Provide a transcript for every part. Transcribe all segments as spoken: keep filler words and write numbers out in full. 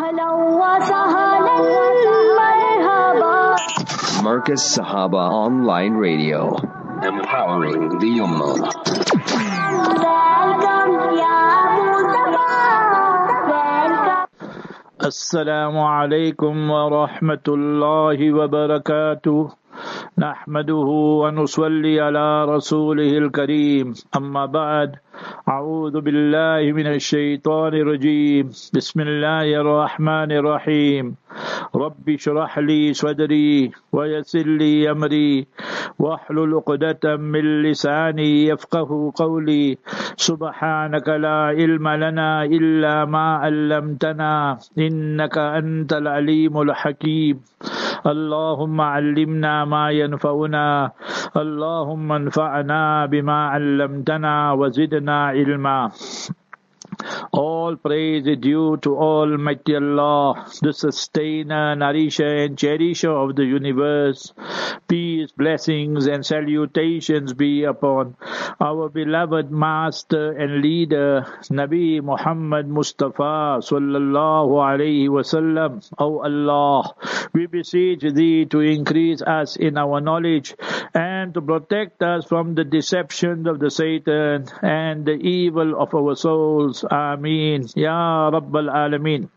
Marcus Sahaba Online Radio, empowering the Ummah. Assalamu alaikum wa rahmatullahi wa barakatuh. نحمده ونصلي على رسوله الكريم أما بعد أعوذ بالله من الشيطان الرجيم بسم الله الرحمن الرحيم رب اشرح لي صدري ويسر لي أمري واحلل عقدة من لساني يفقه قولي سبحانك لا علم لنا إلا ما علمتنا إنك أنت العليم الحكيم اللهم علمنا ما ينفعنا اللهم انفعنا بما علمتنا وزدنا علما. All praise is due to Almighty Allah, the sustainer, nourisher and cherisher of the universe. Peace, blessings and salutations be upon our beloved master and leader, Nabi Muhammad Mustafa sallallahu alayhi wasallam. O Allah, we beseech Thee to increase us in our knowledge and to protect us from the deception of the Satan and the evil of our souls. Ameen. Ya Rabbal Alameen.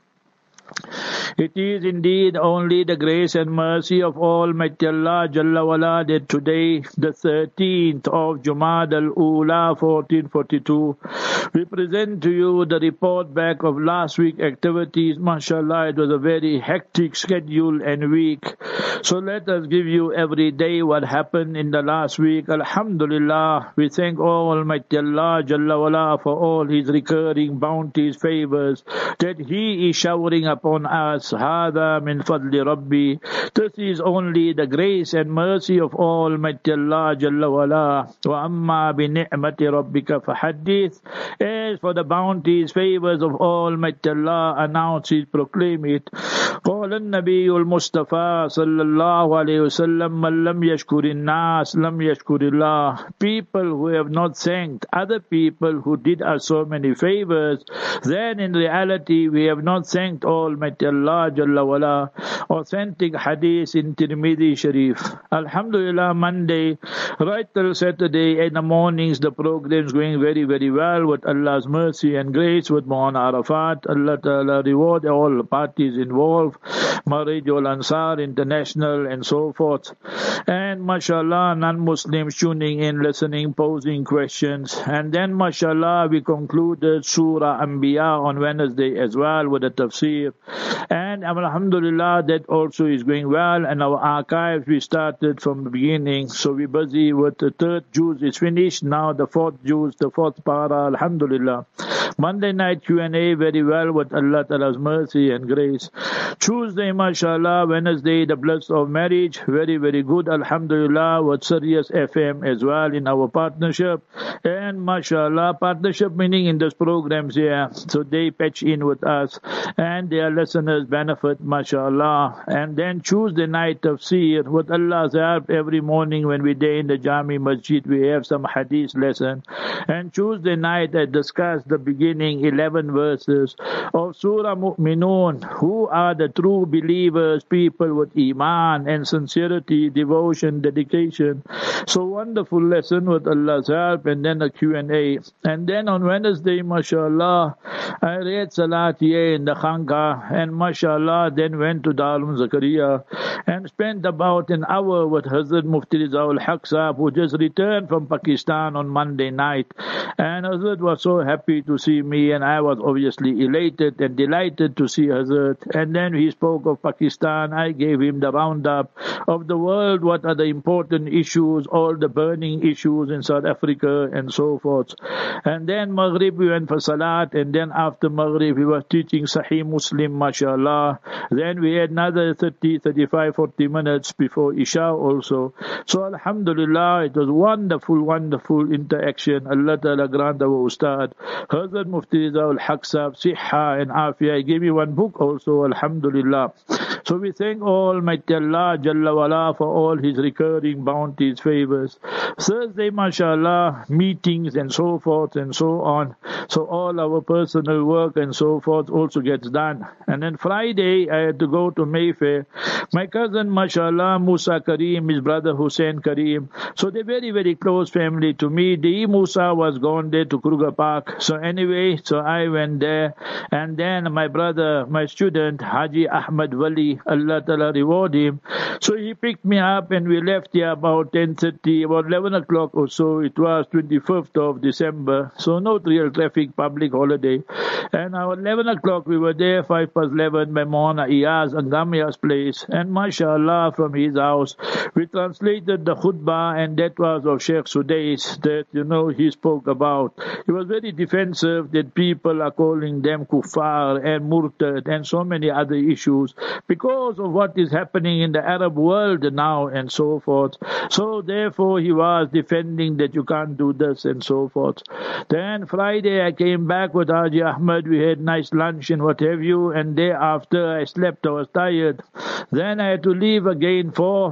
It is indeed only the grace and mercy of Almighty Allah Jalla wala that today, the thirteenth of Jumad al-Ula fourteen forty-two, we present to you the report back of last week's activities. MashaAllah, it was a very hectic schedule and week. So let us give you every day what happened in the last week. Alhamdulillah, we thank Almighty Allah Jalla wala for all His recurring bounties, favors that He is showering upon us. Hada min fadli Rabbi. This is only the grace and mercy of Almighty Allah Jalla wala. Wa amma bi ni'mati Rabbika fahaddith. As for the bounties, favors of Almighty Allah, announce it, proclaim it. قال النبي المصطفى صلى الله عليه وسلم من لم يشكر الناس لم يشكر الله. People who have not thanked other people who did us so many favors, then in reality we have not thanked Almighty Allah Jalla wala. Authentic hadith in Tirmidhi Sharif. Alhamdulillah, Monday right till Saturday in the mornings the program is going very very well with Allah's mercy and grace with Maulana Arafat. Allah Ta'ala reward all parties involved, Marij Ansar International and so forth. And mashallah, non-Muslims tuning in, listening, posing questions. And then mashallah, we concluded Surah Anbiya on Wednesday as well with the tafsir. And alhamdulillah, that also is going well. And our archives, we started from the beginning. So we're busy with the third juz is finished. Now the fourth juz, the fourth para, alhamdulillah. Monday night Q and A very well with Allah Ta'ala's mercy and grace. Tuesday, mashallah, Wednesday, the bliss of marriage, very, very good, alhamdulillah, with Sirius F M as well in our partnership. And mashallah, partnership meaning in those programs here, so they patch in with us and their listeners benefit, mashallah. And then Tuesday night tafsir with Allah's help every morning when we day in the Jami Masjid, we have some hadith lesson. And Tuesday night I discussed the beginning eleven verses of Surah Mu'minun, who are the true believers, people with iman and sincerity, devotion, dedication. So wonderful lesson with Allah's help, and then a Q and A. And then on Wednesday, mashallah, I read Salat here in the Khanqa, and mashallah, then went to Darul Zakaria and spent about an hour with Hazrat Mufti Rizal Haq Sahab, who just returned from Pakistan on Monday night. And Hazrat was so happy to see me, and I was obviously elated and delighted to see Hazrat. And then he spoke of Pakistan. I gave him the roundup of the world, what are the important issues, all the burning issues in South Africa and so forth. And then Maghrib we went for Salat, and then after Maghrib we were teaching Sahih Muslim, mashallah. Then we had another thirty, thirty-five, forty minutes before Isha also. So alhamdulillah, it was wonderful, wonderful interaction. Allah Ta'ala grant our Ustad Hazrat Mufti Rizal Haq Sahab Siha and Afia. He gave me one book also, alhamdulillah. So we thank Almighty Allah Jalla wala for all His recurring bounties, favors. Thursday, mashallah, meetings and so forth and so on. So all our personal work and so forth also gets done. And then Friday, I had to go to Mayfair. My cousin, mashallah, Musa Kareem, his brother Hussein Kareem. So they're very, very close family to me. The Musa was gone there to Kruger Park. So anyway, so I went there. And then my brother, my student, Haji Ahmad Wali, Allah Ta'ala reward him. So he picked me up and we left here about ten thirty, about eleven o'clock or so. It was twenty-fifth of December. So no real traffic, public holiday. And at eleven o'clock we were there, five past eleven, by Maulana Iyaz Angamia's place. And mashallah, from his house, we translated the khutbah, and that was of Sheikh Sudais that, you know, he spoke about. He was very defensive that people are calling them kuffar and murtad and so many other issues because of what is happening in the Arab world now and so forth. So therefore he was defending that you can't do this and so forth. Then Friday I came back with Haji Ahmad. We had nice lunch and what have you, and thereafter I slept. I was tired. Then I had to leave again for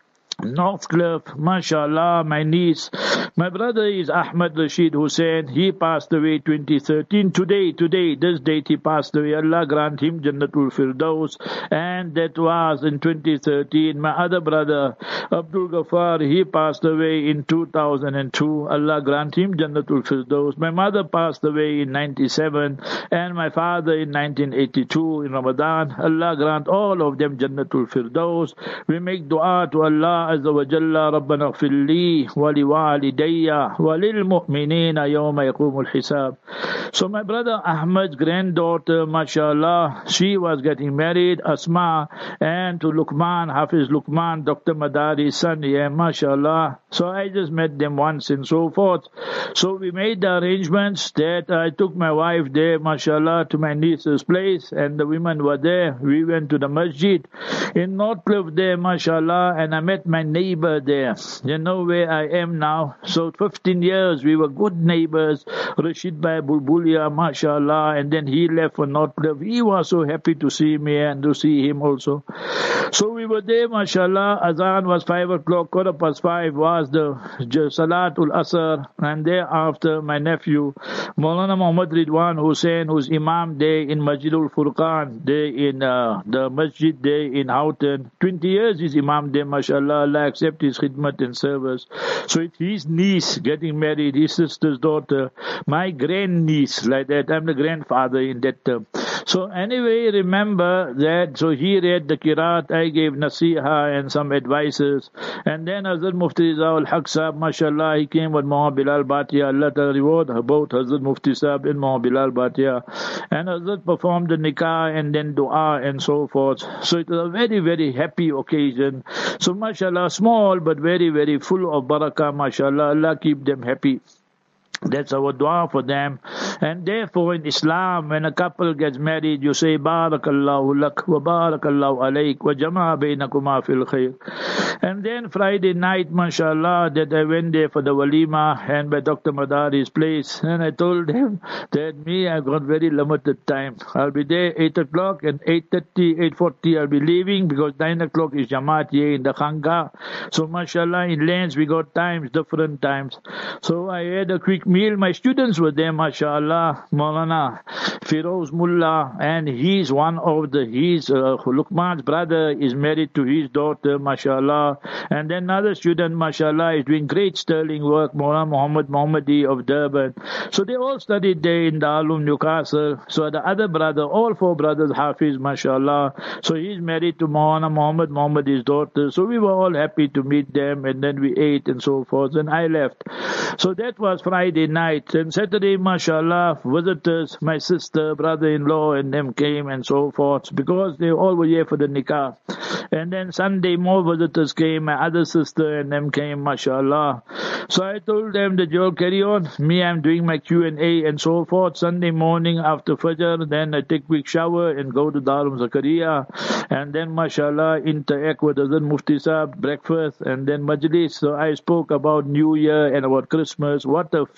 Northcliffe, mashallah, my niece. My brother is Ahmad Rashid Hussain. He passed away twenty thirteen. Today, today, this date he passed away. Allah grant him Jannatul Firdaus. And that was in twenty thirteen. My other brother, Abdul Ghaffar, he passed away in two thousand two. Allah grant him Jannatul Firdaus. My mother passed away in ninety-seven. And my father in nineteen eighty-two in Ramadan. Allah grant all of them Jannatul Firdaus. We make dua to Allah Azza wa Jalla, Rabbana ighfir li wa liwalidayya wa lil mu'minina yawma yaqumul hisab. So my brother Ahmad's granddaughter, mashallah, she was getting married, Asma, and to Luqman, Hafiz Luqman, Doctor Madari's son, yeah, mashallah. So I just met them once and so forth. So we made the arrangements that I took my wife there, mashallah, to my niece's place, and the women were there. We went to the masjid in Northcliffe there, mashallah, and I met my neighbor there. You know where I am now. So fifteen years we were good neighbors. Rashid Bhai Bulbulia, mashallah, and then he left for Northcliffe. He was so happy to see me and to see him also. So we were there, mashallah. Azan was five o'clock, quarter past five was the Salatul Asr, and thereafter my nephew, Maulana Muhammad Ridwan Hussain, who's Imam there in Masjidul Furqan, there in uh, the masjid there in Houghton. twenty years is Imam there, mashallah. Allah accept his khidmat and service. So it's his niece getting married, his sister's daughter, my grand-niece, like that. I'm the grandfather in that term. So anyway, remember that, so he read the Qiraat, I gave Nasiha and some advices. And then Hazrat Mufti Rizal Haq Sahab, mashallah, he came with Muhammad Bilal Bhatia. Allah Ta'ala reward both Hazrat Mufti Sahab and Muhammad Bilal Bhatia. And Hazrat performed the nikah and then dua and so forth. So it was a very, very happy occasion. So mashallah, small but very, very full of barakah, mashallah. Allah keep them happy. That's our dua for them. And therefore in Islam, when a couple gets married, you say, Barakallahu lak wa barakallahu alayk wa jama'a bainakuma fil khair. And then Friday night, mashallah, that I went there for the walima and by Doctor Madari's place. And I told him that me, I've got very limited time. I'll be there eight o'clock and eight thirty, eight forty I'll be leaving because nine o'clock is Jamaat here in the Khanga. So mashallah, in lanes we got times, different times. So I had a quick meal. My students were there, mashallah. Maulana Firoz Mullah, and he's one of the, he's uh, Luqman's brother is married to his daughter, mashallah. And then another student, mashallah, is doing great sterling work, Maulana Muhammad Muhammadi of Durban. So they all studied there in Darul Newcastle. So the other brother, all four brothers, Hafiz, mashallah. So he's married to Maulana Muhammad Muhammadi's daughter. So we were all happy to meet them, and then we ate and so forth. And I left. So that was Friday night. And Saturday, mashallah, visitors, my sister, brother-in-law, and them came and so forth, because they all were here for the nikah. And then Sunday, more visitors came, my other sister and them came, mashallah. So I told them that you'll carry on. Me, I'm doing my Q and A and so forth. Sunday morning after Fajr, then I take a quick shower and go to Darul Zakaria. And then, mashallah, interact with Hazrat Mufti Sahab, breakfast, and then majlis. So I spoke about New Year and about Christmas. What a faith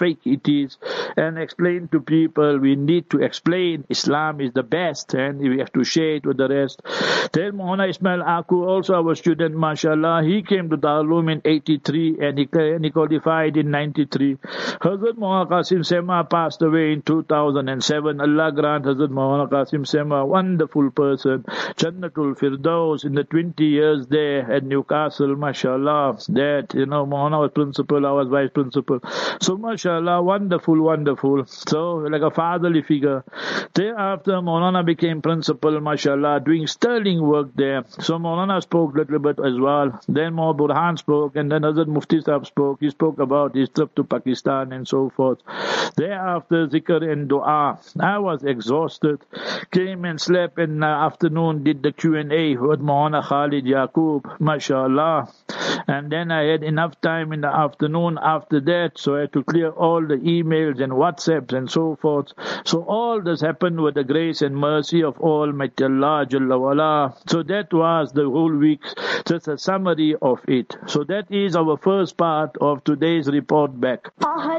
fake it is, and explain to people. We need to explain Islam is the best, and we have to share it with the rest. Then Maulana Ismail Aku, also our student, mashallah, he came to Darul in eighty-three and he, and he qualified in ninety-three. Hazrat Maulana Qasim Sema passed away in two thousand seven. Allah grant Hazrat Maulana Qasim Sema, wonderful person, Jannatul Firdaus, in the twenty years there at Newcastle, mashallah, that, you know, Maulana was principal, I was vice principal. So mashallah, wonderful, wonderful. So like a fatherly figure. Thereafter, Maulana became principal, mashallah, doing sterling work there. So Maulana spoke a little bit as well. Then Maulana Burhan spoke, and then Hazrat Mufti Sahib spoke. He spoke about his trip to Pakistan and so forth. Thereafter, zikr and dua. I was exhausted. Came and slept in the afternoon, did the Q and A with Maulana Khalid Yaqub, mashallah. And then I had enough time in the afternoon after that, so I had to clear all the emails and WhatsApps and so forth. So all this happened with the grace and mercy of Almighty Allah Jalla wala. So that was the whole week, just a summary of it. So that is our first part of today's report back.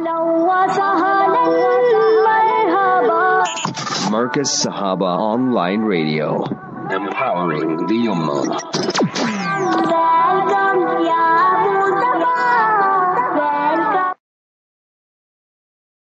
Marcus Sahaba Online Radio, empowering the Ummah.